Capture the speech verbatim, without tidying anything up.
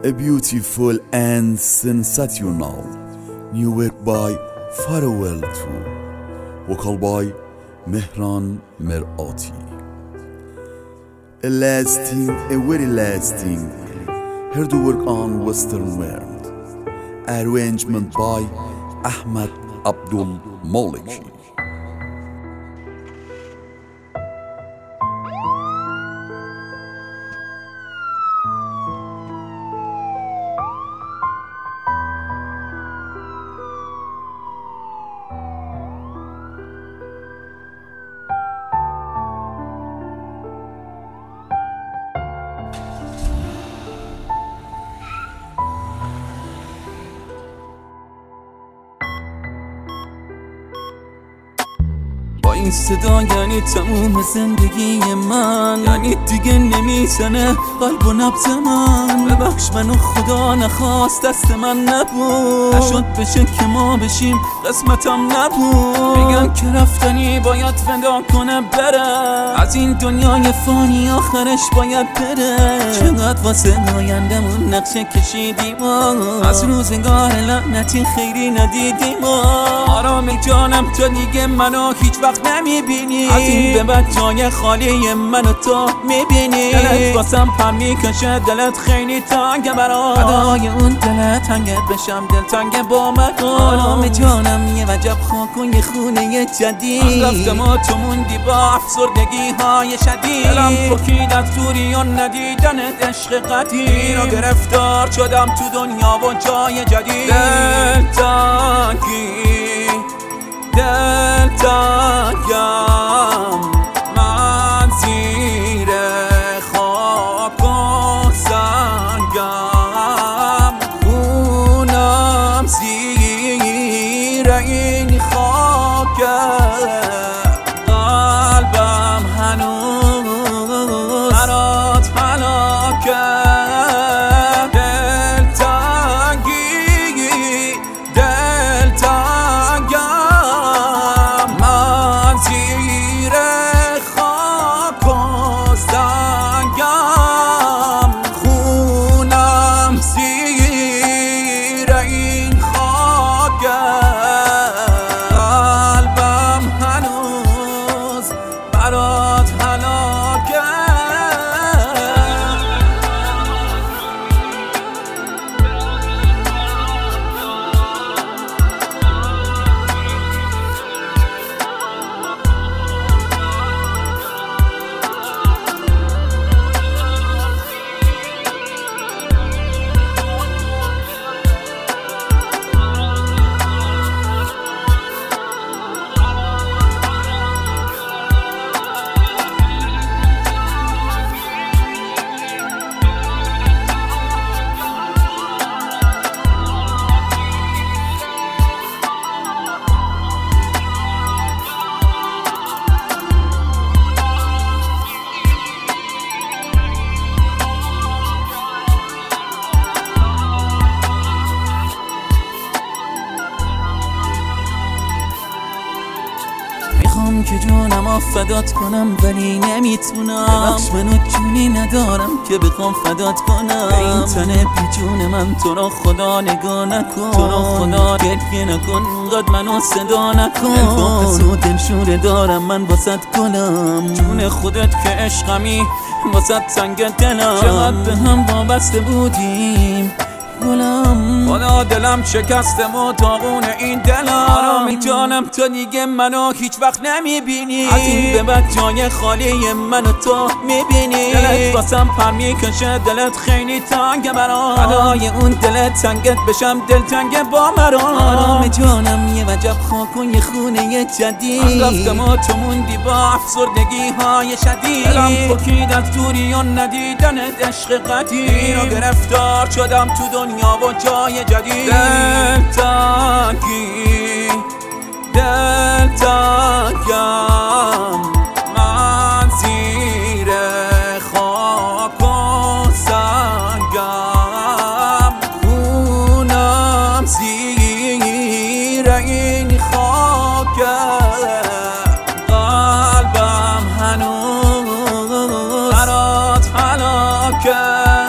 A beautiful and sensational new work by Farewell to, vocal by Mehran Merati. A lasting, a very lasting, heard work on Western world. Arrangement by Ahmad Abdul Maliki. این صدا یعنی تموم زندگی من، یعنی دیگه نمیزنه قلب و نبض من. ببخش منو خدا نخواست، دست من نبود، نشد بشه که ما بشیم قسمتم نبود. میگن که رفتنی باید فدا کنه بره، از این دنیای فانی آخرش باید بره. چقدر واسه آیندمون نقشه کشیدیم، از روزگار لعنتی خیری ندیدیم. آرام جانم تو دیگه منو هیچ وقت نمیبینی، از این به بعد جای خالی منو تو میبینی. دلت واسم پر میکشه، دلت خیلی تنگه برام، فدای اون دلت تنگت بشم، دل تنگه با من. آرام جانم یه وجب خاک و یه خونه جدید، رفتم و تو موندی با افسردگی های شدید. دلم پکید از دوری و ندیدنت عشق قدیم، رو گرفتار شدم تو دنیا و جای جدید. دل تنگی دل تنگم من، زیر خاک و سنگم، خونم زیر این خاکه، قلبم هنوز برات هلاکه. دل تنگی دل تنگم زیر خاک و سنگم، خونم زیر این خاکه، قلبم هنوز برات هلاکه. میخوام که جونم فدات کنم ولی نمیتونم، ببخش منو جونی ندارم که بخوام فدات کنم. به این تنه بی جون من تو رو خدا نگاه نکن، تو رو خدا گریه نکن، قد منو صدا نکن. الفاقص و دلشوره دارم من واسط کنم، جون خودت که عشقمی واسط تنگ دلم. چقدر به هم وابسته بودیم گلم، خدا دلم شکستم و داغون این دلم. آرامی جانم تو دیگه منو هیچ وقت نمیبینی، از این به بعد جای خالی منو تو میبینی. دلت واسم پر میکشه، دلت خیلی تنگه برام، فدای اون دلت تنگت بشم، دل تنگه با مرام. آرام جانم یه وجب خاک و یه خونه جدید، رفتم و تو موندی با افسردگی های شدید. دلم پکید از دوری و ندیدنت عشق قدیم، رو گرفتار شدم تو دنیا و جای جدید. دل تنگی دل تنگم من، زیر خاک و سنگم، خونم زیر این خاکه، قلبم هنوز برات هلاکه.